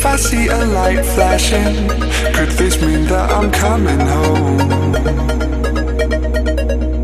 I see a light flashing, could this mean that I'm coming home?